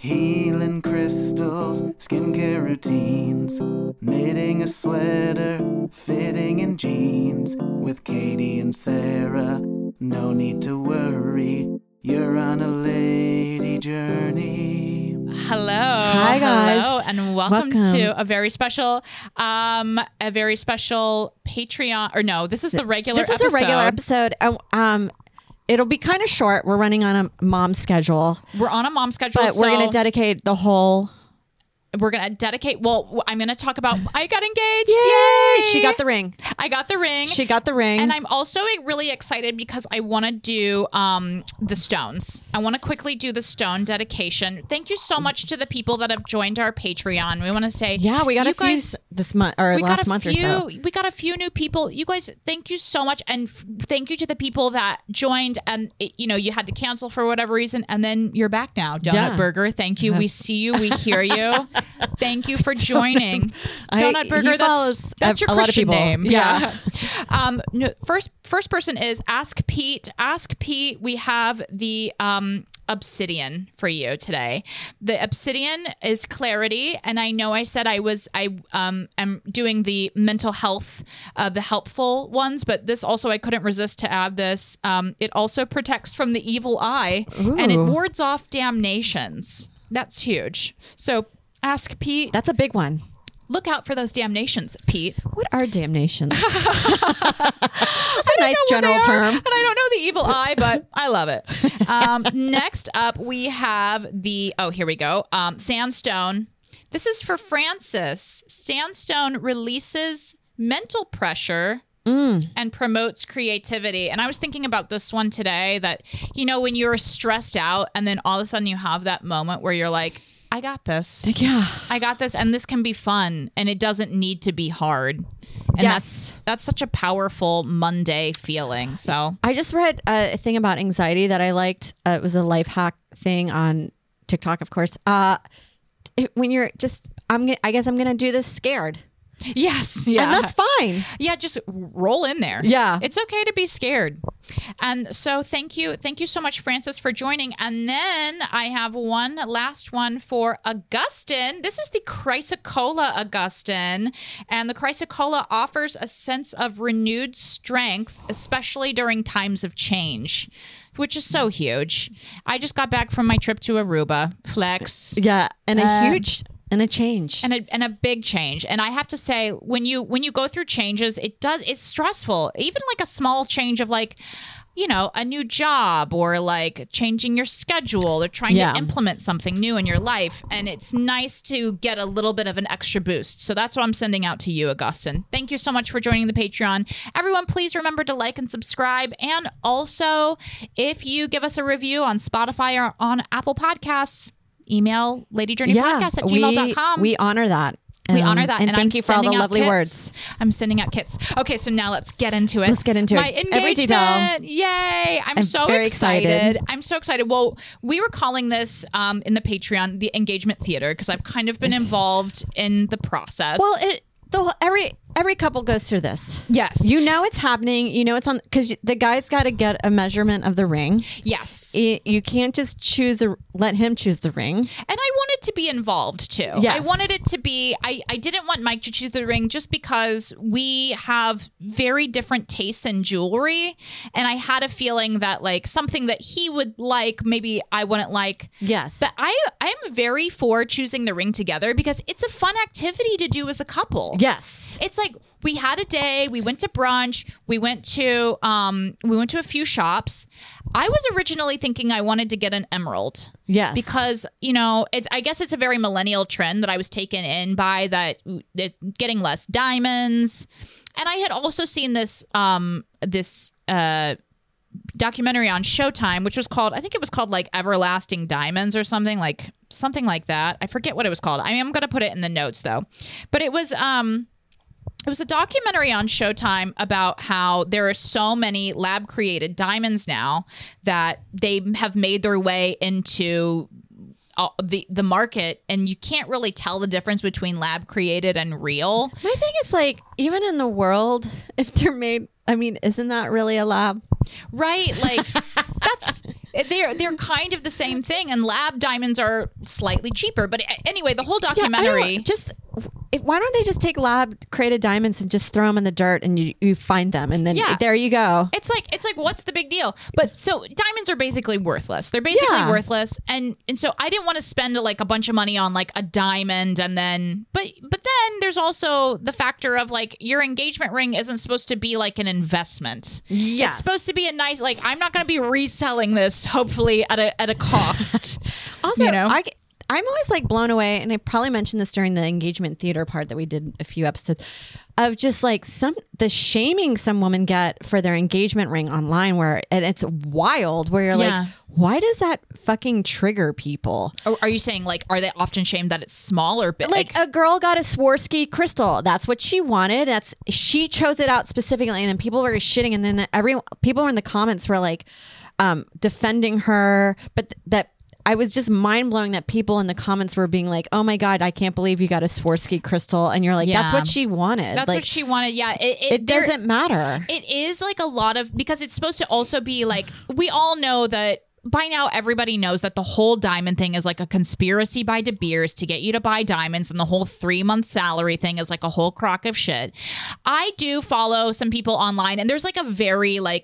Healing crystals, skincare routines, knitting a sweater, fitting in jeans. With Katie and Sarah, no need to worry, you're on a lady journey. Hello. Hi, guys. Hello, and welcome to a very special Patreon, or no, this is the regular episode. This is a regular episode. It'll be kind of short. We're running on a mom schedule. We're on a mom schedule, but we're going to dedicate the whole... We're going to dedicate, well, I'm going to talk about, I got engaged. Yay! She got the ring. I got the ring. She got the ring. And I'm also really excited because I want to do the stones. I want to quickly do the stone dedication. Thank you so much to the people that have joined our Patreon. We want to say, yeah, we got a few this month or last month or so. We got a few new people. You guys, thank you so much. And thank you to the people that joined and, you had to cancel for whatever reason. And then you're back now. Donut Burger, thank you. We see you. We hear you. Thank you for joining. Donut Burger, that's your Christian name. Yeah. First person is Ask Pete. Ask Pete. We have the obsidian for you today. The obsidian is clarity, and I know I said I am doing the mental health, the helpful ones, but this also I couldn't resist to add this. It also protects from the evil eye, and it wards off damnations. That's huge. So Ask Pete. That's a big one. Look out for those damnations, Pete. What are damnations? That's a nice general term. And I don't know the evil eye, but I love it. Next up, we have here we go. Sandstone. This is for Francis. Sandstone releases mental pressure and promotes creativity. And I was thinking about this one today that, when you're stressed out and then all of a sudden you have that moment where you're like, I got this. Yeah. I got this. And this can be fun. And it doesn't need to be hard. And that's such a powerful Monday feeling. So I just read a thing about anxiety that I liked. It was a life hack thing on TikTok, of course. When you're I guess I'm going to do this scared. Yes. Yeah. And that's fine. Yeah. Just roll in there. Yeah. It's okay to be scared. And so thank you. Thank you so much, Francis, for joining. And then I have one last one for Augustine. This is the Chrysocolla Augustine. And the Chrysocolla offers a sense of renewed strength, especially during times of change, which is so huge. I just got back from my trip to Aruba. Flex. Yeah. And a change. And a big change. And I have to say, when you go through changes, it's stressful. Even like a small change of a new job or like changing your schedule or trying to implement something new in your life. And it's nice to get a little bit of an extra boost. So that's what I'm sending out to you, Augustine. Thank you so much for joining the Patreon. Everyone, please remember to like and subscribe. And also, if you give us a review on Spotify or on Apple Podcasts, email ladyjourneypodcast@gmail.com. We honor that. We honor that. And thank you for all the lovely kits. words. I'm sending out kits. Okay, so now let's get into it. My engagement. Yay. I'm so very excited. I'm so excited. Well, we were calling this in the Patreon the engagement theater because I've kind of been involved in the process. Well, every couple goes through this. Yes. It's happening. It's on because the guy's got to get a measurement of the ring. Yes. You can't just let him choose the ring. And I wanted to be involved too. Yes. I wanted it to be, I didn't want Mike to choose the ring just because we have very different tastes in jewelry. And I had a feeling that like something that he would like, maybe I wouldn't like. Yes. But I'm very for choosing the ring together because it's a fun activity to do as a couple. Yes. It's like we had a day, we went to brunch, we went to a few shops. I was originally thinking I wanted to get an emerald. Yes. Because, I guess it's a very millennial trend that I was taken in by that getting less diamonds. And I had also seen this documentary on Showtime, which was called, I think it was called like Everlasting Diamonds or something like that. I forget what it was called. I'm going to put it in the notes though. But it was a documentary on Showtime about how there are so many lab created diamonds now that they have made their way into the market, and you can't really tell the difference between lab created and real. My thing is like, even in the world, if they're made, isn't that really a lab? Right? Like They're kind of the same thing, and lab diamonds are slightly cheaper. But anyway, the whole documentary. Why don't they just take lab created diamonds and just throw them in the dirt and you find them and then there you go. It's like what's the big deal? But so diamonds are basically worthless. They're basically worthless, and so I didn't want to spend like a bunch of money on like a diamond, and then but then there's also the factor of like your engagement ring isn't supposed to be like an investment. Yes. It's supposed to be a nice like I'm not going to be reselling this hopefully at a cost. Also, I'm always like blown away, and I probably mentioned this during the engagement theater part that we did a few episodes of just like the shaming some women get for their engagement ring online, and it's wild. Where you're like, why does that fucking trigger people? Are you saying like, are they often shamed that it's small or big? Like a girl got a Swarovski crystal. That's what she wanted. She chose it out specifically, and then people were shitting, and then people in the comments were like defending her, but that. I was just mind blowing that people in the comments were being like, "Oh my God, I can't believe you got a Swarovski crystal," and you're like, "That's what she wanted. That's what she wanted." Yeah, it doesn't matter. It is like a lot of because it's supposed to also be like we all know that. By now, everybody knows that the whole diamond thing is like a conspiracy by De Beers to get you to buy diamonds, and the whole 3-month salary thing is like a whole crock of shit. I do follow some people online, and there's like a very like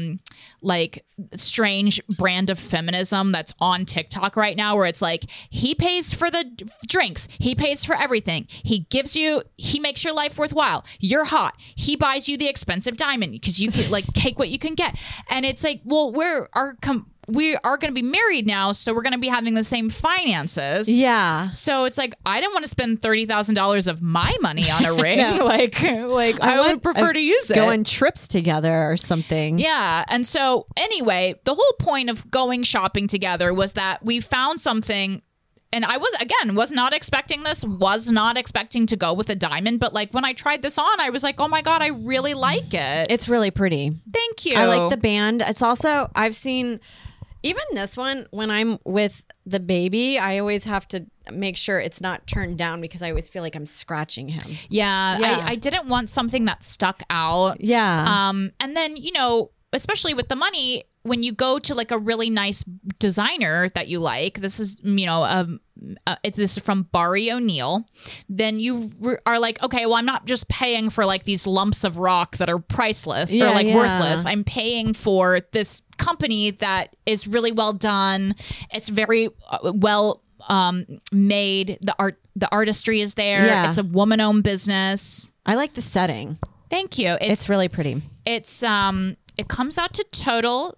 strange brand of feminism that's on TikTok right now, where it's like he pays for the drinks, he pays for everything, he makes your life worthwhile. You're hot, he buys you the expensive diamond because you can like take what you can get, and it's like, well, we are going to be married now, so we're going to be having the same finances. Yeah. So it's like, I didn't want to spend $30,000 of my money on a ring. like I would prefer to use it. Go on trips together or something. Yeah. And so anyway, the whole point of going shopping together was that we found something. And I was not expecting this, was not expecting to go with a diamond. But like when I tried this on, I was like, oh my God, I really like it. It's really pretty. Thank you. I like the band. It's also, I've seen... Even this one, when I'm with the baby, I always have to make sure it's not turned down because I always feel like I'm scratching him. Yeah. I didn't want something that stuck out. Yeah. And then, especially with the money, when you go to like a really nice designer that you like, this is, this is from Barry O'Neill, then you are like, okay, well, I'm not just paying for like these lumps of rock that are priceless or worthless. I'm paying for this company that is really well done. It's very well made. The artistry is there. Yeah. It's a woman-owned business. I like the setting. Thank you. It's really pretty. It's it comes out to total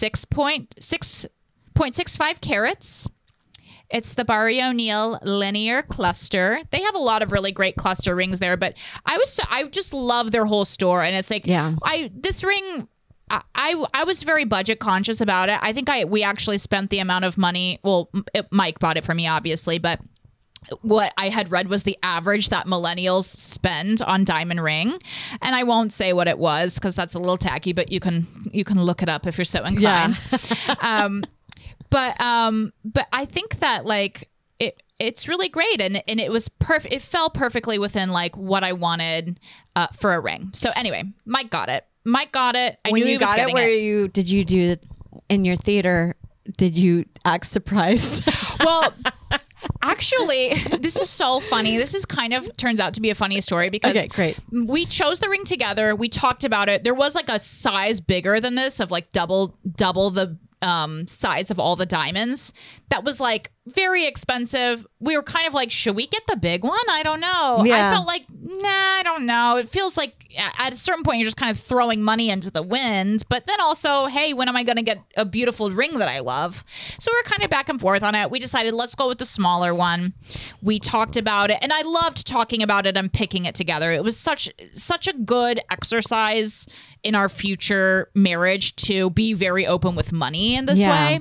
6.65 carats. It's the Barry O'Neill linear cluster. They have a lot of really great cluster rings there, but I just love their whole store, and it's like this ring. I was very budget conscious about it. I think we actually spent the amount of money. Well, Mike bought it for me, obviously, but what I had read was the average that millennials spend on diamond ring, and I won't say what it was because that's a little tacky. But you can look it up if you're so inclined. Yeah. But I think that like it's really great, and it was perfect. It fell perfectly within like what I wanted for a ring. So anyway, Mike got it. I knew he was getting it. Did you do it in your theater? Did you act surprised? Well, actually, this is so funny. This is kind of turns out to be a funny story because great. We chose the ring together. We talked about it. There was like a size bigger than this of like double the size of all the diamonds. That was like very expensive. We were kind of like, should we get the big one? I don't know. Yeah. I felt like, I don't know. It feels like at a certain point, you're just kind of throwing money into the wind. But then also, hey, when am I going to get a beautiful ring that I love? So we're kind of back and forth on it. We decided, let's go with the smaller one. We talked about it, and I loved talking about it and picking it together. It was such a good exercise in our future marriage to be very open with money in this way.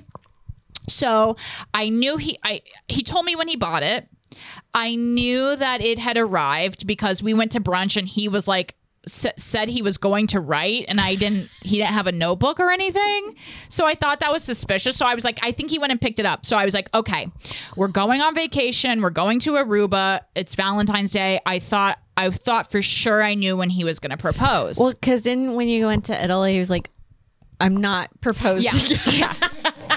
So I knew he told me when he bought it. I knew that it had arrived because we went to brunch and he was like, said he was going to write, and he didn't have a notebook or anything. So I thought that was suspicious. So I was like, I think he went and picked it up. So I was like, okay, we're going on vacation. We're going to Aruba. It's Valentine's Day. I thought for sure I knew when he was going to propose. Well, because when you went to Italy, he was like, I'm not proposing. Yeah.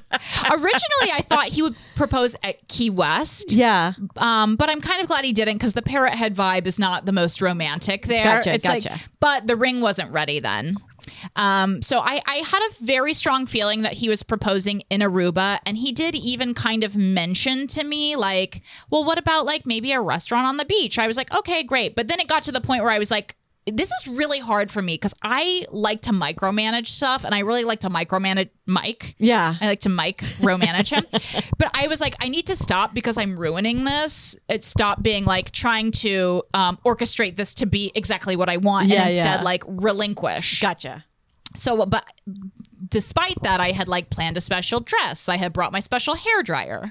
Originally, I thought he would propose at Key West. Yeah. But I'm kind of glad he didn't because the Parrot Head vibe is not the most romantic there. Gotcha. But the ring wasn't ready then. So I had a very strong feeling that he was proposing in Aruba, and he did even kind of mention to me like, well, what about like maybe a restaurant on the beach? I was like, okay, great. But then it got to the point where I was like, this is really hard for me because I like to micromanage stuff, and I really like to micromanage Mike. Yeah. I like to micromanage him. But I was like, I need to stop because I'm ruining this. Stop being like trying to orchestrate this to be exactly what I want and instead like relinquish. Gotcha. So, but despite that, I had like planned a special dress. I had brought my special hair dryer.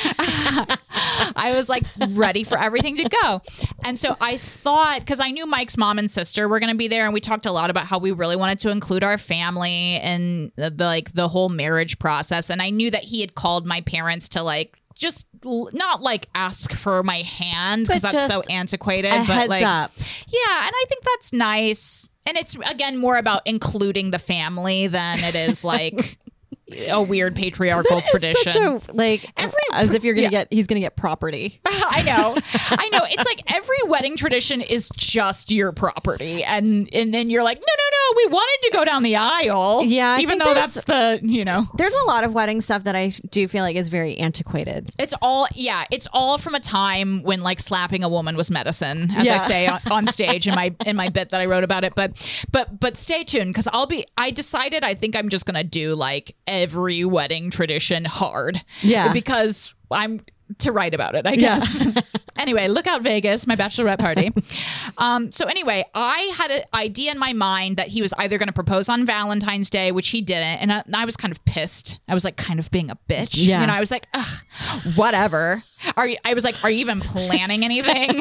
I was like ready for everything to go. And so I thought, because I knew Mike's mom and sister were going to be there, and we talked a lot about how we really wanted to include our family and the whole marriage process. And I knew that he had called my parents to like just not like ask for my hand because that's so antiquated, but heads like up. Yeah, and I think that's nice. And it's again more about including the family than it is like a weird patriarchal tradition. Such a, like as if you're gonna he's gonna get property. I know. It's like every wedding tradition is just your property, and then you're like, no, we wanted to go down the aisle. Yeah, even though that's the There's a lot of wedding stuff that I do feel like is very antiquated. It's all from a time when like slapping a woman was medicine, as I say on stage in my bit that I wrote about it. But stay tuned because I decided I think I'm just gonna do like every wedding tradition hard. Yeah. Because I'm to write about it, I guess. Yeah. Anyway, look out Vegas, my bachelorette party. So anyway, I had an idea in my mind that he was either going to propose on Valentine's Day, which he didn't. And I was kind of pissed. I was like kind of being a bitch. Yeah. I was like, ugh, whatever. I was like, are you even planning anything?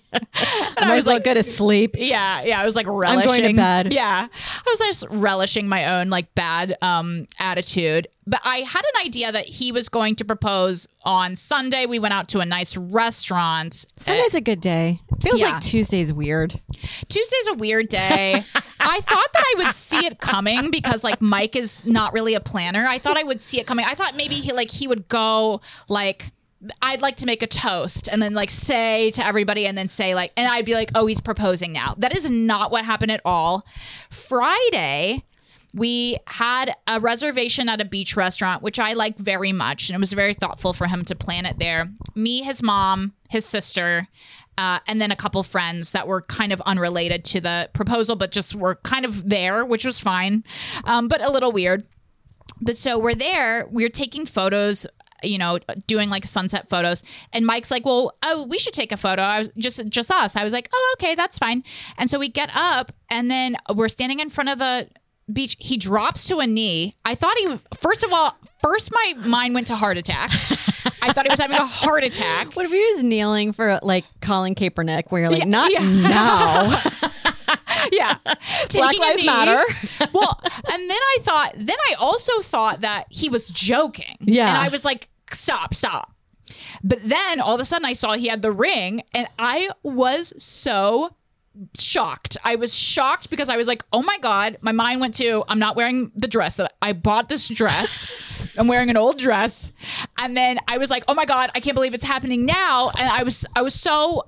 I was like, go to sleep. Yeah. I was like relishing. I'm going to bed. Yeah. I was just relishing my own like bad attitude. But I had an idea that he was going to propose on Sunday. We went out to a nice restaurant. Sunday's a good day. Feels like Tuesday's weird. Tuesday's a weird day. I thought that I would see it coming because like Mike is not really a planner. I thought I would see it coming. I thought maybe he would go like, I'd like to make a toast and then like say to everybody and then say like, and I'd be like, oh, he's proposing now. That is not what happened at all. Friday, we had a reservation at a beach restaurant, which I like very much. And it was very thoughtful for him to plan it there. Me, his mom, his sister, and then a couple friends that were kind of unrelated to the proposal, but just were kind of there, which was fine, but a little weird. But so we're there, we're taking photos, doing like sunset photos. And Mike's like, well, we should take a photo. I was just us. I was like, oh, okay, that's fine. And so we get up and then we're standing in front of the beach. He drops to a knee. I thought first my mind went to heart attack. I thought he was having a heart attack. What if he was kneeling for like Colin Kaepernick where you're like, not now. Yeah. Black Lives Matter. Well, and then I also thought that he was joking. Yeah. And I was like, stop. But then all of a sudden I saw he had the ring and I was so shocked. I was shocked because I was like, oh my God, my mind went to, I'm not wearing the dress that I bought this dress. I'm wearing an old dress. And then I was like, oh my God, I can't believe it's happening now. And I was so,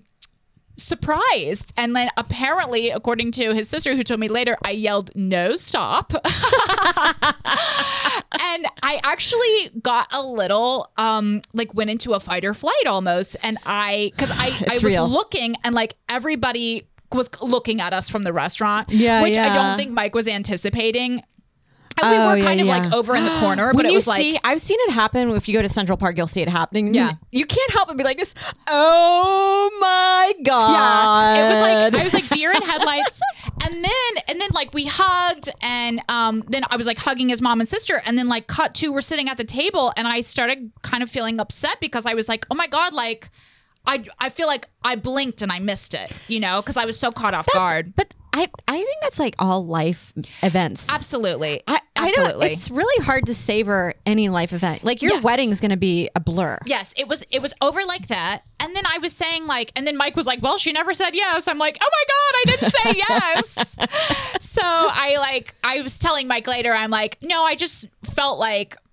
surprised. And then apparently, according to his sister who told me later, I yelled, no, stop. And I actually got a little, went into a fight or flight almost. And I was looking and like everybody was looking at us from the restaurant, which I don't think Mike was anticipating. And we were kind of like over in the corner, but it was like, I've seen it happen. If you go to Central Park, you'll see it happening. Yeah. You can't help but be like this. Oh my God. Yeah. It was like, I was like deer in headlights. And then like we hugged and then I was like hugging his mom and sister and then like cut to, we're sitting at the table and I started kind of feeling upset because I was like, oh my God, like I feel like I blinked and I missed it, because I was so caught off guard. But I think that's like all life events. Absolutely. Absolutely. It's really hard to savor any life event. Like your wedding's going to be a blur. Yes, it was over like that. And then I was saying and then Mike was like, well, she never said yes. I'm like, oh my God, I didn't say yes. So I was telling Mike later, I'm like, no, I just felt like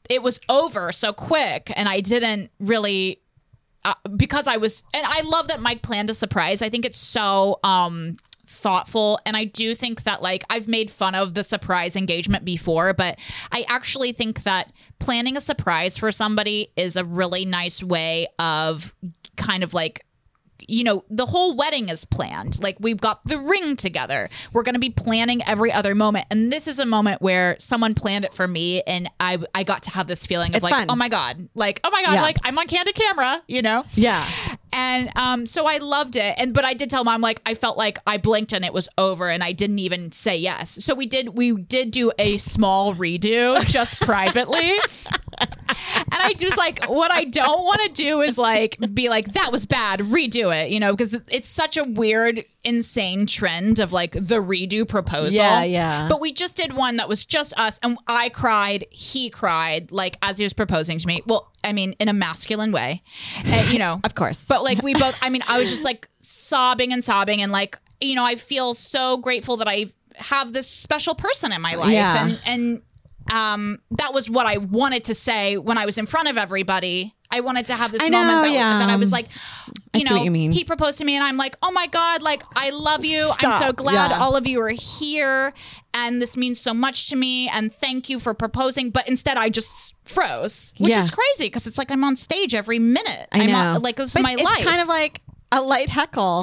it was over so quick, and I didn't really because I was, and I love that Mike planned a surprise. I think it's so thoughtful, and I do think that like I've made fun of the surprise engagement before, but I actually think that planning a surprise for somebody is a really nice way of kind of like, you know, the whole wedding is planned. Like we've got the ring together. We're going to be planning every other moment. And this is a moment where someone planned it for me. And I got to have this feeling of fun. oh my God, like I'm on candid camera, you know? Yeah. And so I loved it. But I did tell Mom, like, I felt like I blinked and it was over and I didn't even say yes. So we did do a small redo just privately. And I just like, what I don't want to do is like, be like, that was bad, redo it, you know, because it's such a weird, insane trend of like the redo proposal. Yeah. But we just did one that was just us, and I cried, he cried, like as he was proposing to me. Well, I mean, in a masculine way, you know. Of course. But like we both, I mean, I was just like sobbing and like, you know, I feel so grateful that I have this special person in my life. Yeah. And that was what I wanted to say when I was in front of everybody. I wanted to have this moment that I was like, you know, he proposed to me and I'm like, oh my God, like, I love you. Stop. I'm so glad all of you are here. And this means so much to me. And thank you for proposing. But instead I just froze, which is crazy because it's like I'm on stage every minute. I know. Like, this is my life. It's kind of like a light heckle.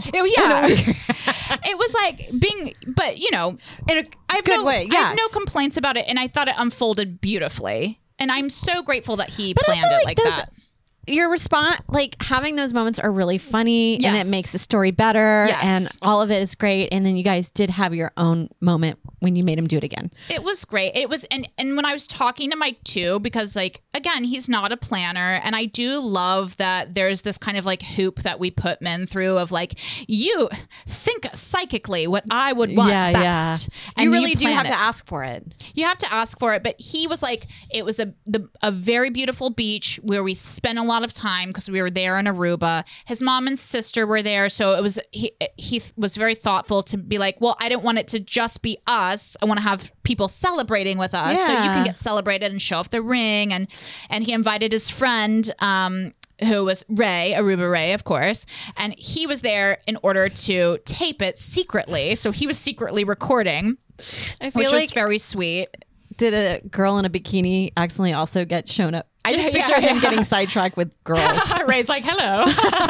It was like being, but you know, I have no complaints about it. And I thought it unfolded beautifully. And I'm so grateful that he planned it like that. Your response, like having those moments are really funny and it makes the story better and all of it is great. And then you guys did have your own moment when you made him do it again. It was great. It was, and when I was talking to Mike too, because like, again, he's not a planner. And I do love that there's this kind of like hoop that we put men through of like, you think psychically what I would want best. And you really do have to ask for it. You have to ask for it. But he was like, it was a very beautiful beach where we spent a lot of time because we were there in Aruba. His mom and sister were there. So it was, he was very thoughtful to be like, well, I didn't want it to just be us. I want to have people celebrating with us. So you can get celebrated and show off the ring. And he invited his friend, who was Ray, Aruba Ray, of course. And he was there in order to tape it secretly. So he was secretly recording, which was very sweet. Did a girl in a bikini accidentally also get shown up? I just picture him getting sidetracked with girls. Ray's like, hello.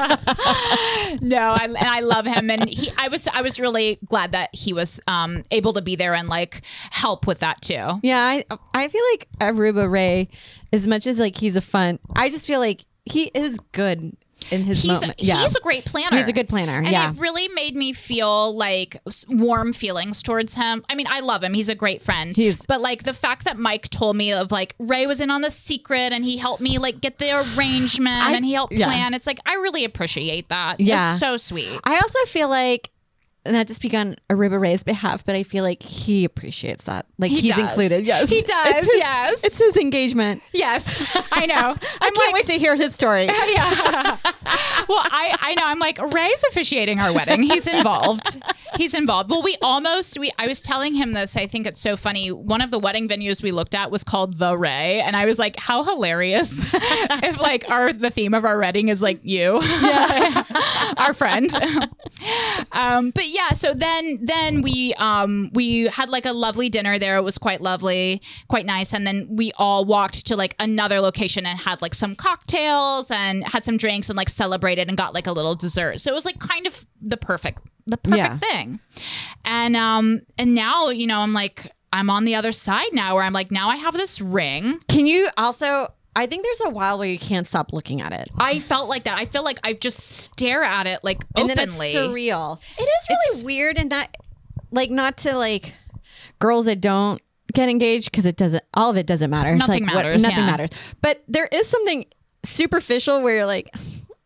No, and I love him. And I was really glad that he was able to be there and like help with that too. Yeah, I feel like Aruba Ray, as much as like he's I just feel like he is good in his moment. He's a great planner. He's a good planner. And it really made me feel like warm feelings towards him. I mean, I love him. He's a great friend. But like the fact that Mike told me of like Ray was in on the secret and he helped me like get the arrangement and he helped plan. It's like, I really appreciate that. Yeah. It's so sweet. I also feel like, not to speak on Aruba Ray's behalf, but I feel like he appreciates that. Like he's included. Yes. He does. Yes. It's his engagement. Yes. I know. I can't wait to hear his story. Yeah. Well, I know. I'm like, Ray's officiating our wedding. He's involved. Well, I was telling him this. I think it's so funny. One of the wedding venues we looked at was called The Ray. And I was like, how hilarious if like the theme of our wedding is like you, our friend. But yeah, so then we had like a lovely dinner there. It was quite lovely, quite nice. And then we all walked to like another location and had like some cocktails and had some drinks and like celebrated and got like a little dessert. So it was like kind of the perfect thing. And now, you know, I'm on the other side now where I'm like, now I have this ring. Can you also, I think there's a while where you can't stop looking at it. I felt like that. I feel like I just stare at it like openly. And then it's surreal. It is really weird in that, like, not to like girls that don't get engaged because all of it doesn't matter. Nothing matters. Nothing matters. But there is something superficial where you're like,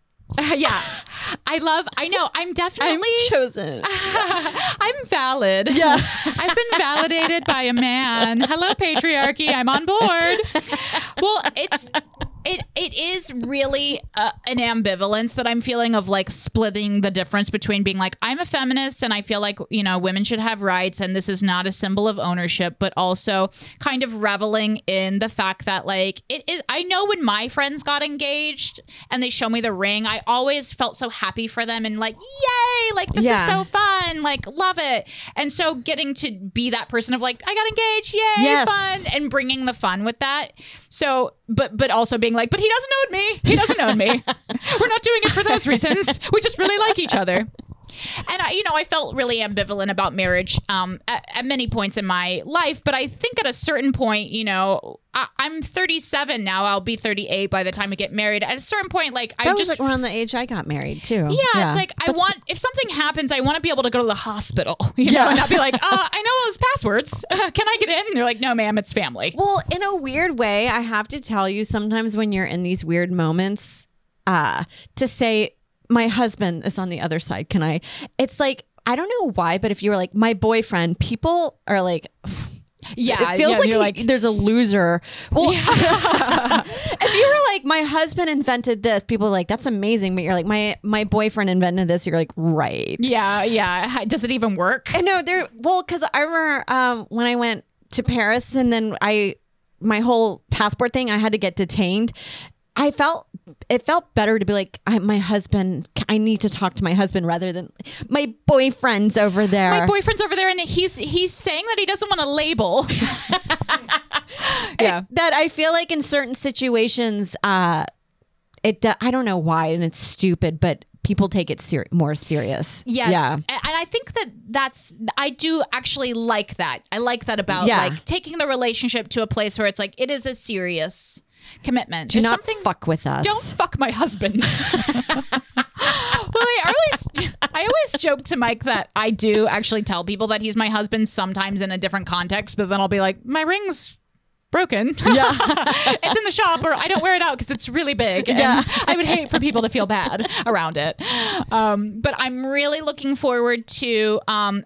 I know. I'm definitely chosen. I'm valid. Yeah. I've been validated by a man. Hello, patriarchy. I'm on board. Well, It is really an ambivalence that I'm feeling of like splitting the difference between being like, I'm a feminist and I feel like, you know, women should have rights and this is not a symbol of ownership, but also kind of reveling in the fact that like I know when my friends got engaged and they show me the ring, I always felt so happy for them and like, yay, like this is so fun, like love it. And so getting to be that person of like, I got engaged, yay, fun, and bringing the fun with that. So, but also being like, but he doesn't own me. He doesn't own me. We're not doing it for those reasons. We just really like each other. And I felt really ambivalent about marriage at many points in my life. But I think at a certain point, you know, I'm 37 now. I'll be 38 by the time we get married. At a certain point, like that was like around the age I got married too. Yeah, it's like if something happens, I want to be able to go to the hospital, you know, and not be like, I know all those passwords. Can I get in? And they're like, no, ma'am, it's family. Well, in a weird way, I have to tell you, sometimes when you're in these weird moments, to say, my husband is on the other side. Can I? It's like, I don't know why, but if you were like my boyfriend, people are like, yeah, it feels like there's a loser. Well, if you were like, my husband invented this, people are like, that's amazing. But you're like, my boyfriend invented this. You're like, right. Yeah. Does it even work? I know because I remember when I went to Paris and then my whole passport thing, I had to get detained. It felt better to be like, my husband, I need to talk to my husband rather than my boyfriend's over there. My boyfriend's over there and he's saying that he doesn't want a label. Yeah. That I feel like in certain situations, I don't know why, and it's stupid, but people take it more serious. Yes. Yeah. And I think I do actually like that. I like that about like taking the relationship to a place where it's like, it is a serious commitment. Do not fuck with us. Don't fuck my husband. Well, I always joke to Mike that I do actually tell people that he's my husband sometimes in a different context, but then I'll be like, my ring's broken. Yeah. It's in the shop, or I don't wear it out because it's really big. And I would hate for people to feel bad around it. But I'm really looking forward to, one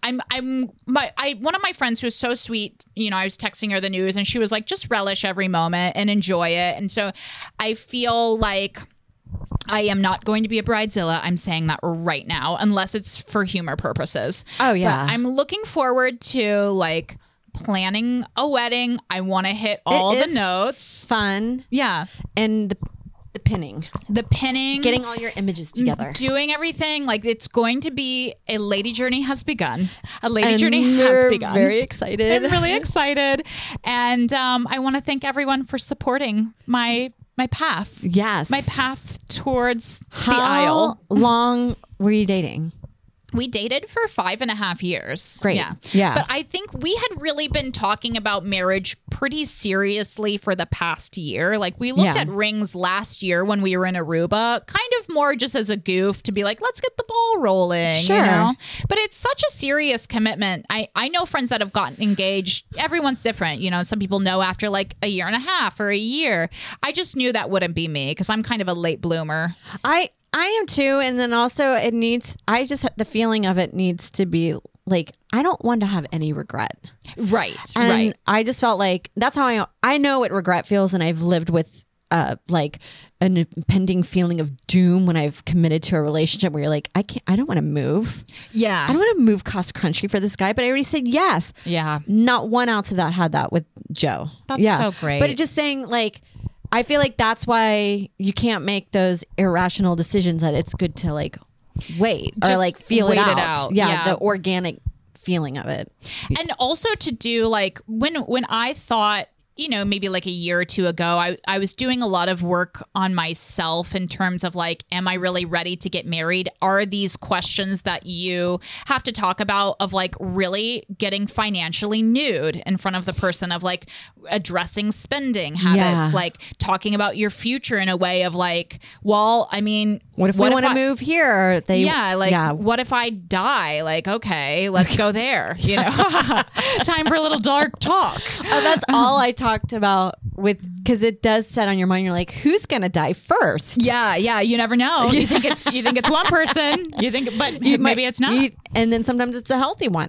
of my friends who is so sweet, you know, I was texting her the news and she was like, just relish every moment and enjoy it. And so I feel like I am not going to be a bridezilla. I'm saying that right now, unless it's for humor purposes. Oh yeah. But I'm looking forward to like planning a wedding. I want to hit all the notes. Fun. Yeah. And the pinning. Getting all your images together. Doing everything. Like, it's going to be a lady journey has begun. Very excited. I'm really excited. And I want to thank everyone for supporting my path. Yes. My path towards the aisle. How long were you dating? We dated for 5.5 years. Great. Yeah. But I think we had really been talking about marriage pretty seriously for the past year. Like, we looked at rings last year when we were in Aruba, kind of more just as a goof to be like, let's get the ball rolling. Sure. You know? But it's such a serious commitment. I know friends that have gotten engaged. Everyone's different. You know, some people know after like a year and a half or a year. I just knew that wouldn't be me because I'm kind of a late bloomer. I am too. And then also the feeling of it needs to be like, I don't want to have any regret. Right. And I just felt like that's how I know what regret feels. And I've lived with like an impending feeling of doom when I've committed to a relationship where you're like, I don't want to move. Yeah. I don't want to move cross country for this guy, but I already said yes. Yeah. Not one ounce of that had that with Joe. That's so great. But just saying like, I feel like that's why you can't make those irrational decisions, that it's good to like wait or like feel it out. Yeah, the organic feeling of it. And also to do like when I thought, you know, maybe like a year or two ago, I was doing a lot of work on myself in terms of like, am I really ready to get married? Are these questions that you have to talk about of like really getting financially nude in front of the person, of like addressing spending habits, like talking about your future in a way of like, well, I mean, what if we want to move here? What if I die? Like, okay, let's go there. You know, time for a little dark talk. That's all I talked about because it does set on your mind. You're like, who's gonna die first? Yeah. You never know. You think it's one person. But maybe it's not. And then sometimes it's a healthy one.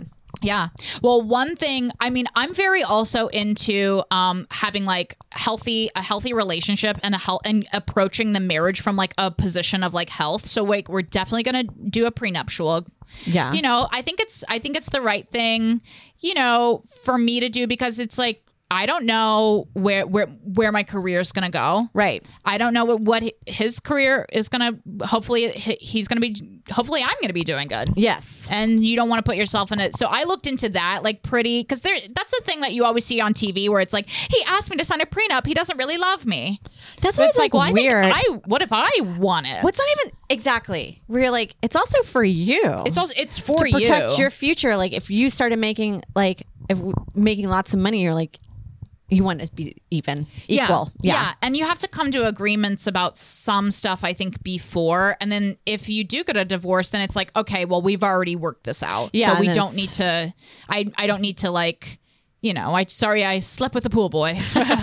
Yeah. Well, one thing, I mean, I'm very also into having like a healthy relationship and and approaching the marriage from like a position of like health. So like we're definitely going to do a prenuptial. Yeah. You know, I think it's the right thing, you know, for me to do, because it's like, I don't know where my career is going to go. Right. I don't know what his career is going to, hopefully I'm going to be doing good. Yes. And you don't want to put yourself in it. So I looked into that like because that's a thing that you always see on TV where it's like, he asked me to sign a prenup. He doesn't really love me. That's always like weird. What if I want it? What's not even exactly. We're like, it's also for you. It's for to protect you. your future. Like if you started making lots of money, you're like, you want it to be equal. Yeah. And you have to come to agreements about some stuff, I think, before. And then if you do get a divorce, then it's like, okay, well, we've already worked this out. Yeah, so we don't need to, I don't need to like, you know, I slept with the pool boy.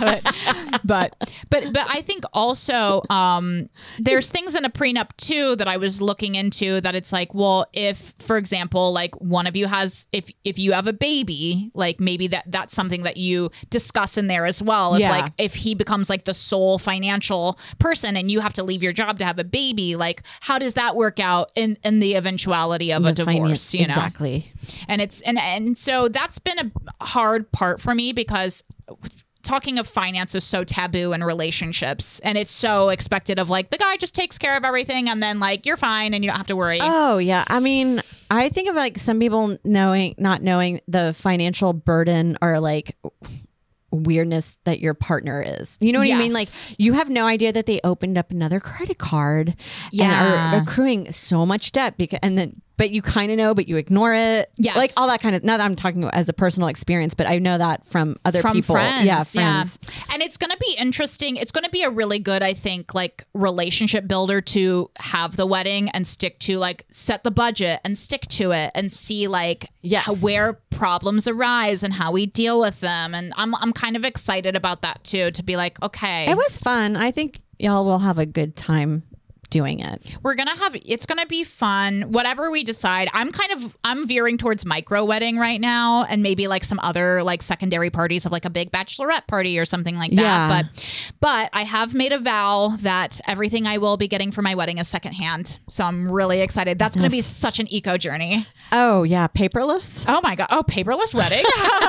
but I think also there's things in a prenup too that I was looking into that it's like, well, if, for example, like one of you has, if you have a baby, like maybe that's something that you discuss in there as well. If like, if he becomes like the sole financial person and you have to leave your job to have a baby, like how does that work out in the eventuality of a divorce, you know? Exactly. And it's, and so that's been a hard part for me because talking of finance is so taboo in relationships, and it's so expected of like the guy just takes care of everything and then like you're fine and you don't have to worry. Oh yeah. I mean, I think of like some people not knowing the financial burden or like weirdness that your partner is. You know what I mean? Like you have no idea that they opened up another credit card and are accruing so much debt but you kind of know, but you ignore it. Yes. Like all that kind of, not that I'm talking as a personal experience, but I know that from other people. Friends. Yeah, friends. Yeah. And it's going to be interesting. It's going to be a really good, I think, like relationship builder to have the wedding and stick to like set the budget and stick to it and see like where problems arise and how we deal with them. And I'm kind of excited about that too, to be like, okay. It was fun. I think y'all will have a good time doing it. It's going to be fun. Whatever we decide, I'm veering towards micro wedding right now and maybe like some other like secondary parties of like a big bachelorette party or something like that. But I have made a vow that everything I will be getting for my wedding is secondhand. So I'm really excited. That's going to be such an eco journey. Oh yeah. Paperless. Oh my God. Oh, paperless wedding.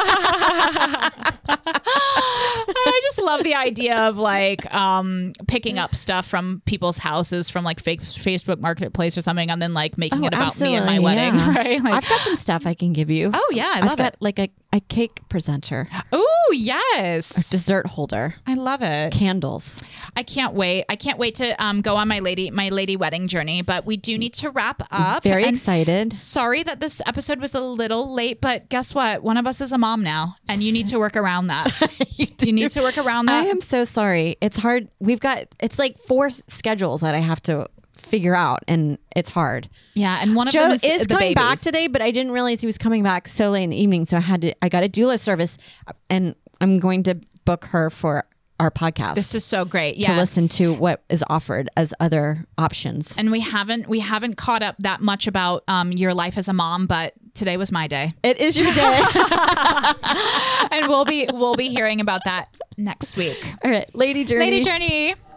I just love the idea of like picking up stuff from people's houses from like Facebook Marketplace or something, and then like making it about me and my wedding. Right? Like, I've got some stuff I can give you. Oh yeah, I've got like a cake presenter. Oh yes, a dessert holder. I love it. Candles. I can't wait. I can't wait to go on my lady wedding journey. But we do need to wrap up. Very excited. Sorry that this episode was a little late, but guess what? One of us is a mom now, and you need to work around that. you need to work around that. I am so sorry. It's hard. It's like 4 schedules that I have to figure out, and it's hard. Yeah, and one of Joe them is the coming babies. back today, but I didn't realize he was coming back so late in the evening, so I got a doula service, and I'm going to book her for our podcast. This is so great. Yeah. To listen to what is offered as other options. And we haven't caught up that much about your life as a mom, but today was my day. It is your day. And we'll be hearing about that next week. All right, Lady Journey. Lady Journey.